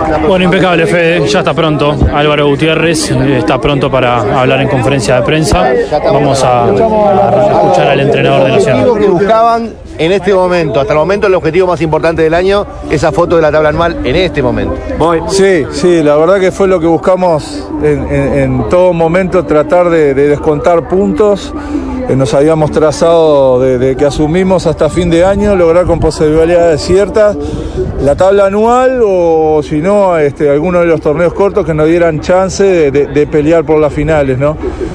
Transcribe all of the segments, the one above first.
Bueno, impecable, Fede, ya está pronto. Álvaro Gutiérrez está pronto para hablar en conferencia de prensa. Vamos a escuchar al entrenador de Nacional. ¿Qué buscaban en este momento? Hasta el momento el objetivo más importante del año, esa foto de la tabla anual en este momento. Sí, la verdad que fue lo que buscamos en todo momento, tratar de descontar puntos. Nos habíamos trazado de que asumimos hasta fin de año, lograr con posibilidades ciertas la tabla anual o si no, alguno de los torneos cortos que nos dieran chance de pelear por las finales, ¿no?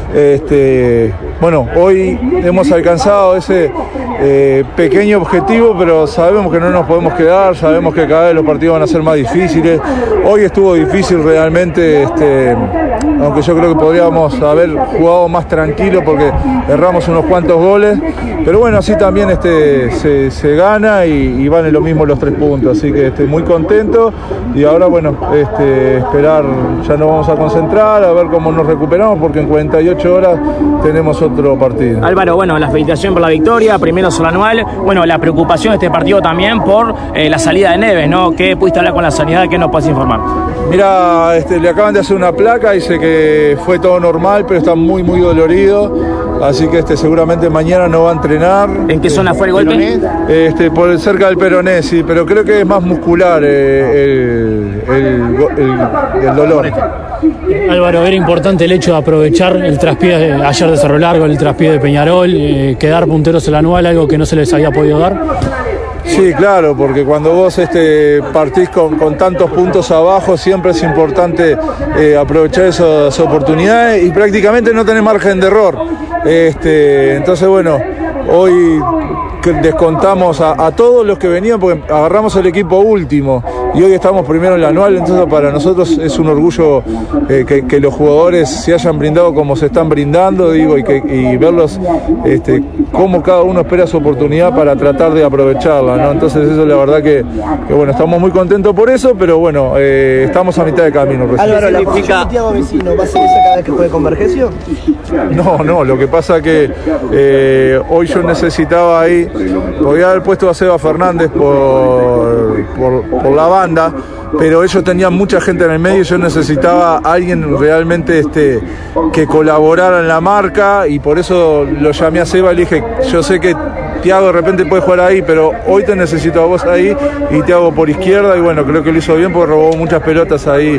Bueno, hoy hemos alcanzado ese pequeño objetivo, pero sabemos que no nos podemos quedar, sabemos que cada vez los partidos van a ser más difíciles. Hoy estuvo difícil realmente, aunque yo creo que podríamos haber jugado más tranquilo porque erramos unos cuantos goles, pero bueno, así también se gana y valen lo mismo los 3 puntos, así que estoy muy contento y ahora bueno, esperar, ya nos vamos a concentrar a ver cómo nos recuperamos porque en 48 horas tenemos otro partido. Álvaro, bueno, la felicitación por la victoria, primero sobre anual, bueno, la preocupación de este partido también por la salida de Neves, ¿no? ¿Qué pudiste hablar con la sanidad? ¿Qué nos puedes informar? Mira, le acaban de hacer una placa, dice que fue todo normal, pero está muy dolorido, así que seguramente mañana no va a entrenar. ¿En qué zona fue el golpe? Por cerca del peroné, sí, pero creo que es más muscular el dolor. Álvaro, era importante el hecho de aprovechar el traspié ayer de Cerro Largo, el traspié de Peñarol, quedar punteros en el anual, algo que no se les había podido dar. Sí, claro, porque cuando vos partís con tantos puntos abajo, siempre es importante aprovechar esas oportunidades y prácticamente no tenés margen de error. Entonces, bueno, hoy descontamos a todos los que venían porque agarramos el equipo último y hoy estamos primero en la anual, entonces para nosotros es un orgullo que los jugadores se hayan brindado como se están brindando, digo, y verlos cómo cada uno espera su oportunidad para tratar de aprovecharla, ¿no? Entonces eso la verdad que bueno, estamos muy contentos por eso, pero bueno, estamos a mitad de camino. Álvaro, ¿la posición de Thiago Vecino va a ser esa cada vez que juegue con Vergesio? No, lo que pasa que hoy yo necesitaba ahí, podía haber puesto a Seba Fernández por la banda, pero ellos tenían mucha gente en el medio y yo necesitaba a alguien realmente que colaborara en la marca y por eso lo llamé a Seba y le dije, yo sé que Thiago de repente puede jugar ahí, pero hoy te necesito a vos ahí y Thiago por izquierda y bueno, creo que lo hizo bien porque robó muchas pelotas ahí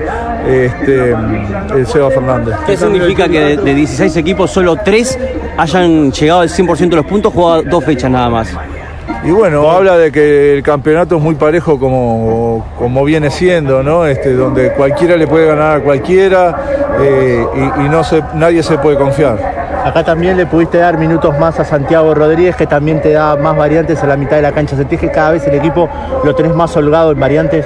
el Seba Fernández. ¿Qué significa que de 16 equipos solo 3 hayan llegado al 100% de los puntos, jugado 2 fechas nada más? Y bueno, habla de que el campeonato es muy parejo como viene siendo, ¿no? Donde cualquiera le puede ganar a cualquiera y nadie se puede confiar. Acá también le pudiste dar minutos más a Santiago Rodríguez, que también te da más variantes a la mitad de la cancha. ¿Sentís que cada vez el equipo lo tenés más holgado en variantes?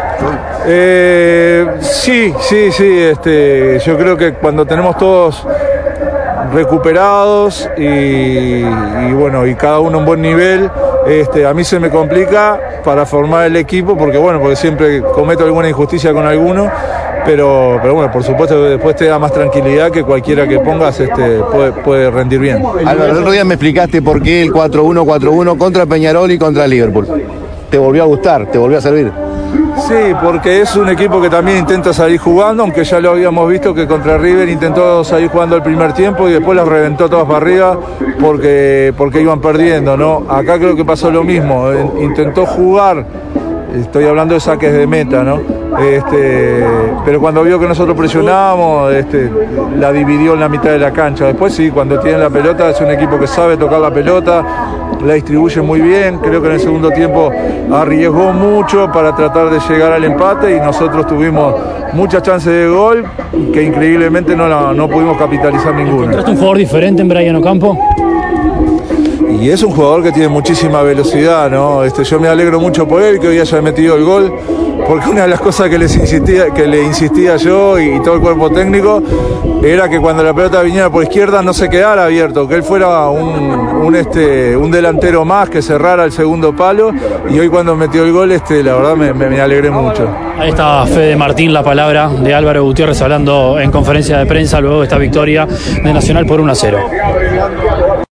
Sí. Yo creo que cuando tenemos todos recuperados y bueno, y cada uno en buen nivel, a mí se me complica para formar el equipo porque siempre cometo alguna injusticia con alguno, pero bueno, por supuesto que después te da más tranquilidad que cualquiera que pongas puede rendir bien. Álvaro, el otro día me explicaste por qué el 4-1 contra Peñarol y contra Liverpool. ¿Te volvió a gustar? ¿Te volvió a servir? Sí, porque es un equipo que también intenta salir jugando, aunque ya lo habíamos visto que contra River intentó salir jugando el primer tiempo y después las reventó todas para arriba porque iban perdiendo, ¿no? Acá creo que pasó lo mismo, intentó jugar, estoy hablando de saques de meta, ¿no? Pero cuando vio que nosotros presionábamos, la dividió en la mitad de la cancha. Después sí, cuando tiene la pelota es un equipo que sabe tocar la pelota, la distribuye muy bien, creo que en el segundo tiempo arriesgó mucho para tratar de llegar al empate y nosotros tuvimos muchas chances de gol que increíblemente no pudimos capitalizar ninguna. ¿Encontraste un jugador diferente en Brian Ocampo? Y es un jugador que tiene muchísima velocidad, ¿no? Yo me alegro mucho por él, que hoy haya metido el gol, porque una de las cosas que le insistía yo y todo el cuerpo técnico era que cuando la pelota viniera por izquierda no se quedara abierto, que él fuera un delantero más, que cerrara el segundo palo, y hoy cuando metió el gol, la verdad me alegré mucho. Ahí está Fede Martín, la palabra de Álvaro Gutiérrez hablando en conferencia de prensa luego de esta victoria de Nacional por 1-0.